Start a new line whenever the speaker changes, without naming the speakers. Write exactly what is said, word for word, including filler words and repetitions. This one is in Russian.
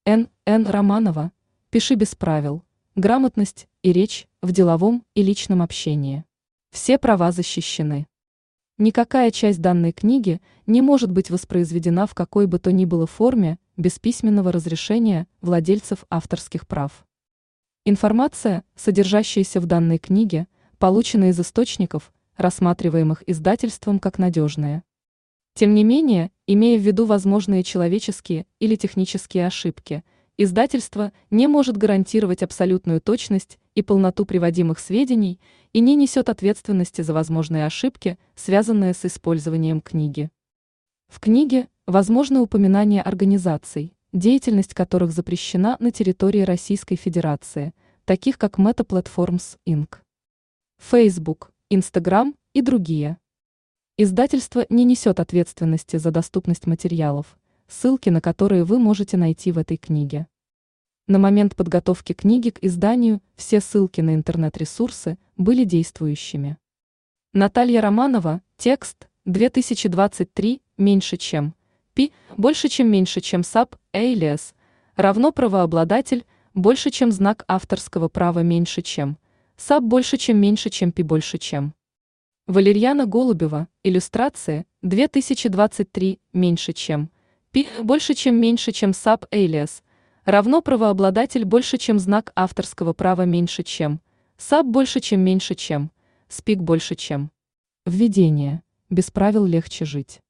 Н. Н. Романова. Пиши без правил. Грамотность и речь в деловом и личном общении. Все права защищены. Никакая часть данной книги не может быть воспроизведена в какой бы то ни было форме без письменного разрешения владельцев авторских прав. Информация, содержащаяся в данной книге, получена из источников, рассматриваемых издательством как надежные. Тем не менее, имея в виду возможные человеческие или технические ошибки, издательство не может гарантировать абсолютную точность и полноту приводимых сведений и не несет ответственности за возможные ошибки, связанные с использованием книги. В книге возможно упоминание организаций, деятельность которых запрещена на территории Российской Федерации, таких как Meta Platforms инк, Facebook, Instagram и другие. Издательство не несет ответственности за доступность материалов, ссылки на которые вы можете найти в этой книге. На момент подготовки книги к изданию все ссылки на интернет-ресурсы были действующими. Наталья Романова, текст, две тысячи двадцать три, меньше чем, пи, больше чем меньше чем саб, alias, равно правообладатель, больше чем знак авторского права меньше чем, саб больше чем меньше чем пи больше чем. Валерьяна Голубева, иллюстрации, две тысячи двадцать три, меньше чем, пи, больше чем меньше чем саб, alias, равно правообладатель больше чем знак авторского права меньше чем, саб больше чем меньше чем, спик больше чем. Введение. Без правил легче жить.